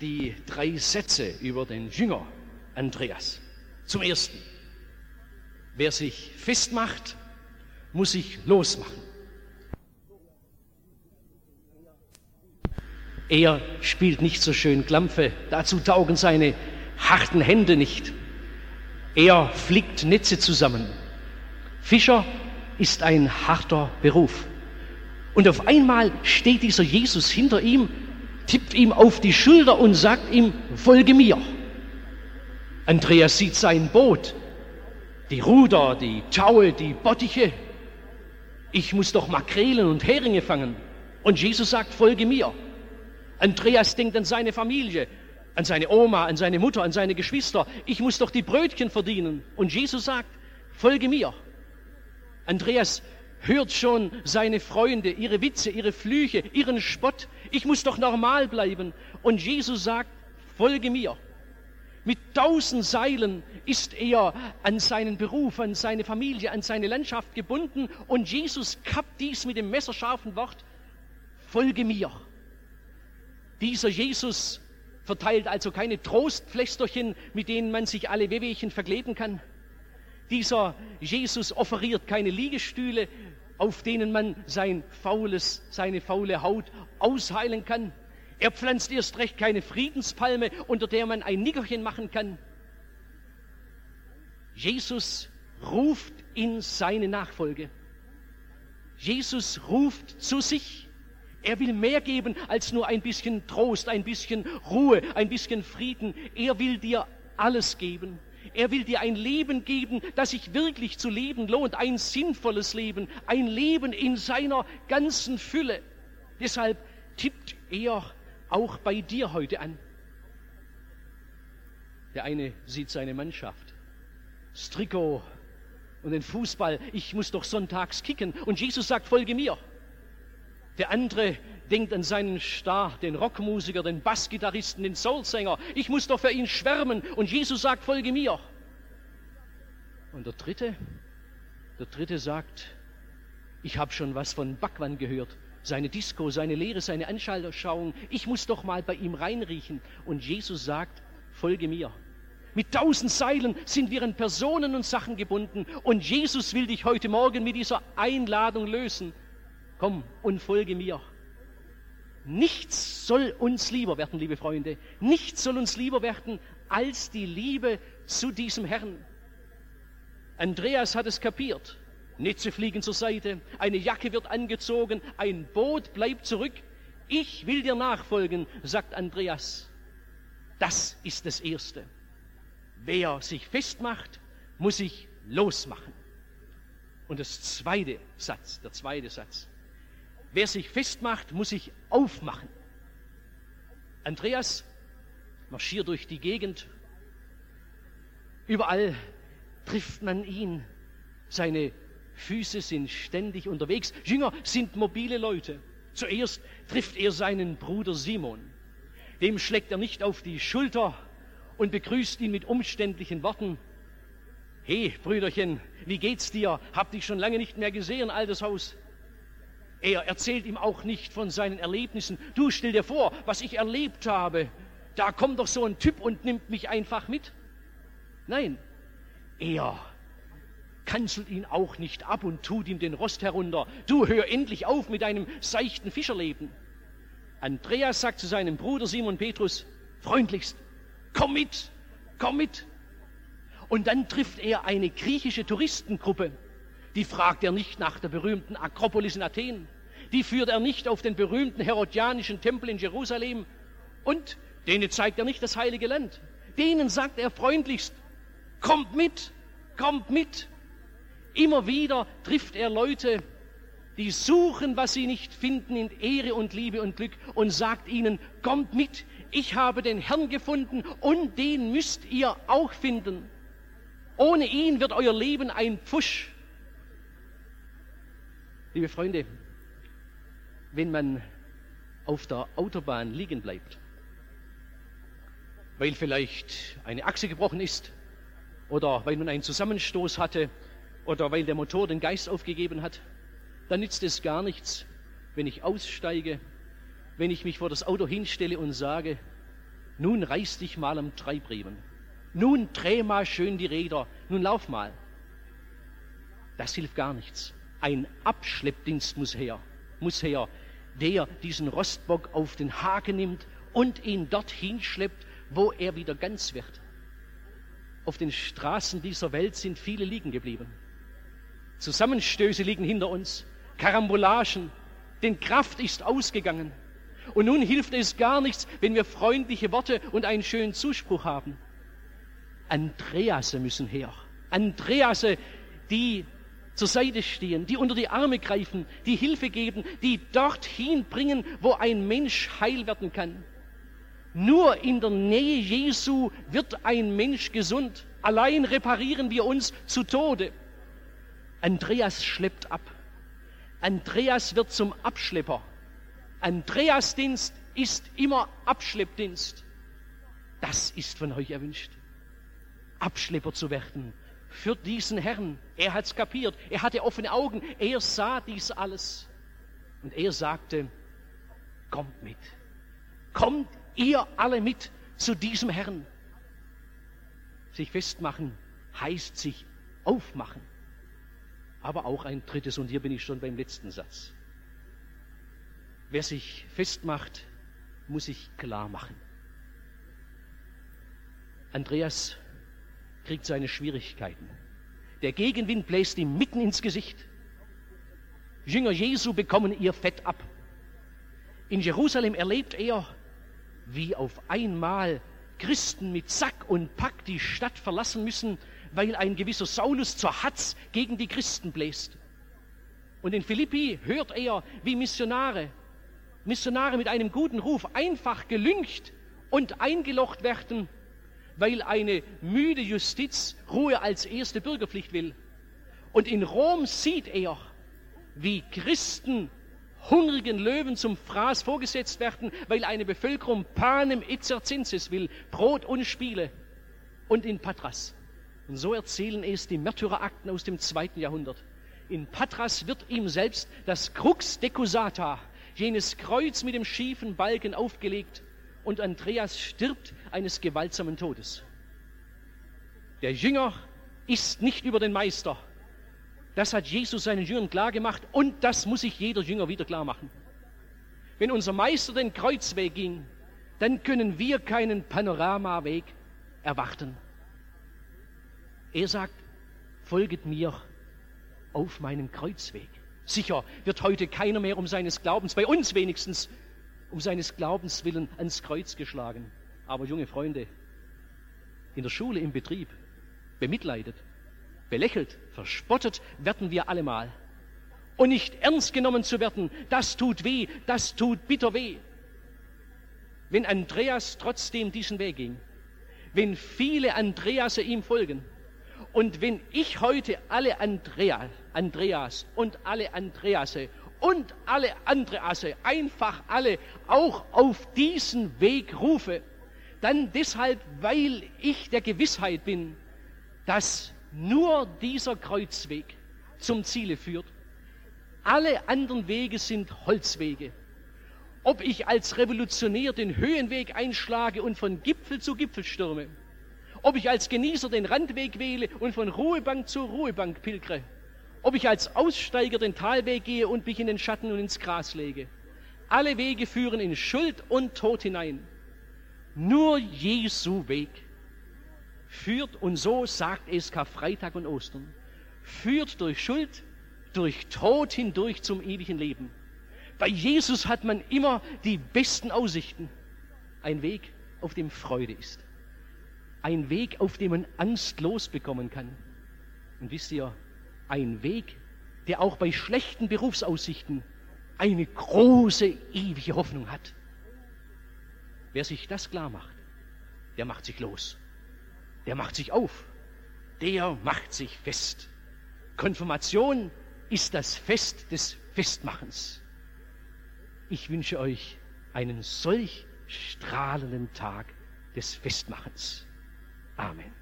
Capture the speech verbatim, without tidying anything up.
die drei Sätze über den Jünger Andreas. Zum Ersten: Wer sich festmacht, muss sich losmachen. Er spielt nicht so schön Klampfe, dazu taugen seine harten Hände nicht. Er flickt Netze zusammen. Fischer ist ein harter Beruf. Und auf einmal steht dieser Jesus hinter ihm, tippt ihm auf die Schulter und sagt ihm: Folge mir. Andreas sieht sein Boot, die Ruder, die Taue, die Bottiche. Ich muss doch Makrelen und Heringe fangen. Und Jesus sagt: Folge mir. Andreas denkt an seine Familie, an seine Oma, an seine Mutter, an seine Geschwister. Ich muss doch die Brötchen verdienen. Und Jesus sagt: Folge mir. Andreas hört schon seine Freunde, ihre Witze, ihre Flüche, ihren Spott. Ich muss doch normal bleiben. Und Jesus sagt: Folge mir. Mit tausend Seilen ist er an seinen Beruf, an seine Familie, an seine Landschaft gebunden. Und Jesus kappt dies mit dem messerscharfen Wort: Folge mir. Dieser Jesus verteilt also keine Trostpflästerchen, mit denen man sich alle Wehwehchen verkleben kann. Dieser Jesus offeriert keine Liegestühle, auf denen man sein faules, seine faule Haut ausheilen kann. Er pflanzt erst recht keine Friedenspalme, unter der man ein Nickerchen machen kann. Jesus ruft in seine Nachfolge. Jesus ruft zu sich. Er will mehr geben als nur ein bisschen Trost, ein bisschen Ruhe, ein bisschen Frieden. Er will dir alles geben. Er will dir ein Leben geben, das sich wirklich zu leben lohnt, ein sinnvolles Leben, ein Leben in seiner ganzen Fülle. Deshalb tippt er auch bei dir heute an. Der eine sieht seine Mannschaft, das Trikot und den Fußball. Ich muss doch sonntags kicken. Und Jesus sagt: Folge mir. Der andere denkt an seinen Star, den Rockmusiker, den Bassgitarristen, den Soulsänger. Ich muss doch für ihn schwärmen. Und Jesus sagt: Folge mir. Und der dritte, der dritte sagt: Ich habe schon was von Bhagwan gehört. Seine Disco, seine Lehre, seine Anschauung. Ich muss doch mal bei ihm reinriechen. Und Jesus sagt: Folge mir. Mit tausend Seilen sind wir an Personen und Sachen gebunden. Und Jesus will dich heute Morgen mit dieser Einladung lösen. Komm und folge mir. Nichts soll uns lieber werden, liebe Freunde. Nichts soll uns lieber werden als die Liebe zu diesem Herrn. Andreas hat es kapiert. Netze fliegen zur Seite, eine Jacke wird angezogen, ein Boot bleibt zurück. Ich will dir nachfolgen, sagt Andreas. Das ist das Erste. Wer sich festmacht, muss sich losmachen. Und das zweite Satz, der zweite Satz. Wer sich festmacht, muss sich aufmachen. Andreas marschiert durch die Gegend. Überall trifft man ihn. Seine Füße sind ständig unterwegs. Jünger sind mobile Leute. Zuerst trifft er seinen Bruder Simon. Dem schlägt er nicht auf die Schulter und begrüßt ihn mit umständlichen Worten. Hey, Brüderchen, wie geht's dir? Hab dich schon lange nicht mehr gesehen, altes Haus. Er erzählt ihm auch nicht von seinen Erlebnissen. Du, stell dir vor, was ich erlebt habe. Da kommt doch so ein Typ und nimmt mich einfach mit. Nein, er kanzelt ihn auch nicht ab und tut ihm den Rost herunter. Du, hör endlich auf mit deinem seichten Fischerleben. Andreas sagt zu seinem Bruder Simon Petrus freundlichst: Komm mit, komm mit. Und dann trifft er eine griechische Touristengruppe. Die fragt er nicht nach der berühmten Akropolis in Athen. Die führt er nicht auf den berühmten herodianischen Tempel in Jerusalem. Und denen zeigt er nicht das heilige Land. Denen sagt er freundlichst: Kommt mit, kommt mit. Immer wieder trifft er Leute, die suchen, was sie nicht finden, in Ehre und Liebe und Glück, und sagt ihnen: Kommt mit, ich habe den Herrn gefunden und den müsst ihr auch finden. Ohne ihn wird euer Leben ein Pfusch. Liebe Freunde, wenn man auf der Autobahn liegen bleibt, weil vielleicht eine Achse gebrochen ist oder weil man einen Zusammenstoß hatte oder weil der Motor den Geist aufgegeben hat, dann nützt es gar nichts, wenn ich aussteige, wenn ich mich vor das Auto hinstelle und sage: nun reiß dich mal am Treibriemen, nun dreh mal schön die Räder, nun lauf mal. Das hilft gar nichts. Ein Abschleppdienst muss her, muss her, der diesen Rostbock auf den Haken nimmt und ihn dorthin schleppt, wo er wieder ganz wird. Auf den Straßen dieser Welt sind viele liegen geblieben. Zusammenstöße liegen hinter uns, Karambolagen, denn Kraft ist ausgegangen. Und nun hilft es gar nichts, wenn wir freundliche Worte und einen schönen Zuspruch haben. Andreasse müssen her. Andreasse, die zur Seite stehen, die unter die Arme greifen, die Hilfe geben, die dorthin bringen, wo ein Mensch heil werden kann. Nur in der Nähe Jesu wird ein Mensch gesund. Allein reparieren wir uns zu Tode. Andreas schleppt ab. Andreas wird zum Abschlepper. Andreasdienst ist immer Abschleppdienst. Das ist von euch erwünscht. Abschlepper zu werden für diesen Herrn. Er hat's kapiert. Er hatte offene Augen. Er sah dies alles. Und er sagte, kommt mit. Kommt ihr alle mit zu diesem Herrn. Sich festmachen heißt sich aufmachen. Aber auch ein drittes, und hier bin ich schon beim letzten Satz. Wer sich festmacht, muss sich klar machen. Andreas kriegt seine Schwierigkeiten. Der Gegenwind bläst ihm mitten ins Gesicht. Jünger Jesu bekommen ihr Fett ab. In Jerusalem erlebt er, wie auf einmal Christen mit Sack und Pack die Stadt verlassen müssen, weil ein gewisser Saulus zur Hatz gegen die Christen bläst. Und in Philippi hört er, wie Missionare, Missionare mit einem guten Ruf einfach gelyncht und eingelocht werden, weil eine müde Justiz Ruhe als erste Bürgerpflicht will. Und in Rom sieht er, wie Christen hungrigen Löwen zum Fraß vorgesetzt werden, weil eine Bevölkerung panem exercenses will, Brot und Spiele. Und in Patras. Und so erzählen es die Märtyrerakten aus dem zweiten Jahrhundert. In Patras wird ihm selbst das Crux decusata, jenes Kreuz mit dem schiefen Balken, aufgelegt, und Andreas stirbt eines gewaltsamen Todes. Der Jünger ist nicht über den Meister. Das hat Jesus seinen Jüngern klar gemacht, und das muss sich jeder Jünger wieder klar machen. Wenn unser Meister den Kreuzweg ging, dann können wir keinen Panoramaweg erwarten. Er sagt, folget mir auf meinem Kreuzweg. Sicher wird heute keiner mehr um seines Glaubens, bei uns wenigstens, um seines Glaubens willen ans Kreuz geschlagen. Aber junge Freunde, in der Schule, im Betrieb, bemitleidet, belächelt, verspottet werden wir allemal. Und nicht ernst genommen zu werden, das tut weh, das tut bitter weh. Wenn Andreas trotzdem diesen Weg ging, wenn viele Andrease ihm folgen, und wenn ich heute alle Andrea, Andreas und alle Andrease und alle Andreasse, einfach alle, auch auf diesen Weg rufe, dann deshalb, weil ich der Gewissheit bin, dass nur dieser Kreuzweg zum Ziele führt. Alle anderen Wege sind Holzwege. Ob ich als Revolutionär den Höhenweg einschlage und von Gipfel zu Gipfel stürme, ob ich als Genießer den Randweg wähle und von Ruhebank zu Ruhebank pilgere, ob ich als Aussteiger den Talweg gehe und mich in den Schatten und ins Gras lege. Alle Wege führen in Schuld und Tod hinein. Nur Jesu Weg führt, und so sagt es Karfreitag und Ostern, führt durch Schuld, durch Tod hindurch zum ewigen Leben. Bei Jesus hat man immer die besten Aussichten. Ein Weg, auf dem Freude ist. Ein Weg, auf dem man Angst losbekommen kann. Und wisst ihr, ein Weg, der auch bei schlechten Berufsaussichten eine große, ewige Hoffnung hat. Wer sich das klar macht, der macht sich los. Der macht sich auf. Der macht sich fest. Konfirmation ist das Fest des Festmachens. Ich wünsche euch einen solch strahlenden Tag des Festmachens. Amen.